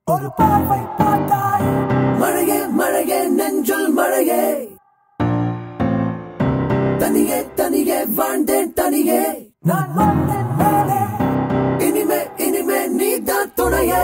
ஒரு பார்வை பார்த்தாய் மழையே மழையே நெஞ்சுள் மழையே தனியே தனியே வாழ்ந்தேன் தனியே நான் வந்தேன் மேலே இனிமே இனிமே நீதான் துணையே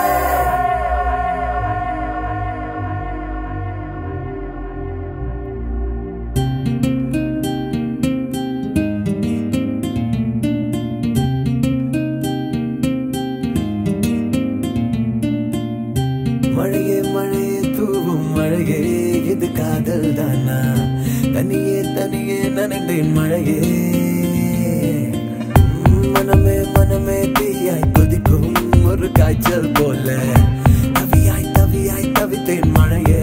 மழையே மழையே தூவும் மழையே இது காதல் தானா தனியே தனியே நனண்டேன் மழையே மனமே மனமே தீயாய் கொதிக்கும் ஒரு காய்ச்சல் போல தவியாய் தவியாய் தவித்தேன் மழையே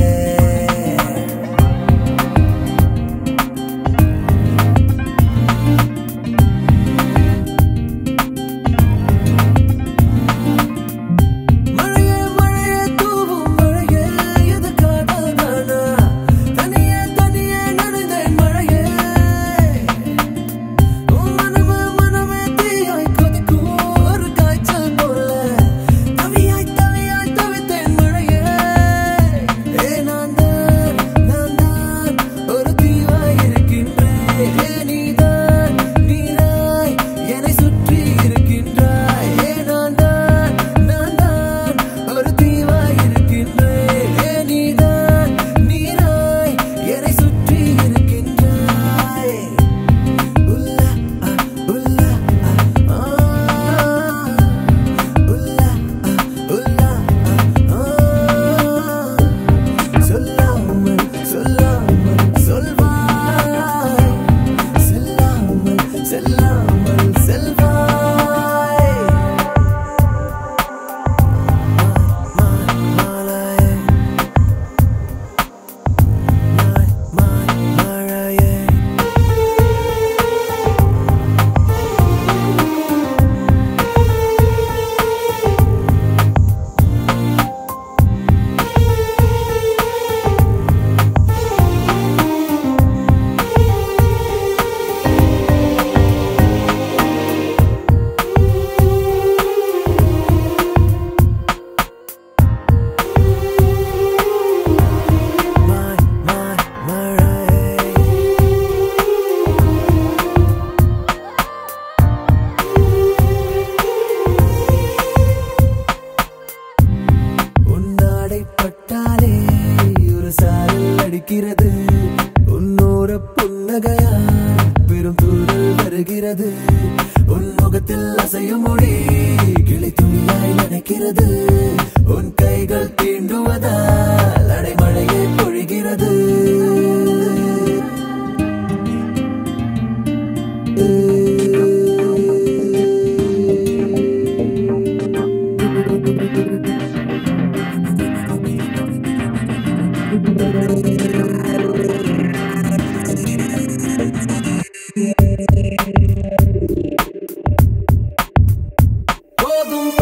உன்னோர புன்னகையா பெரும் தூரல் வருகிறது உன் முகத்தில் அசையும் மொழி கிளி துணியாய் நினைக்கிறது உன் கைகள் தீண்டுவதால் அடைமழையே பொழிகிறது போதும்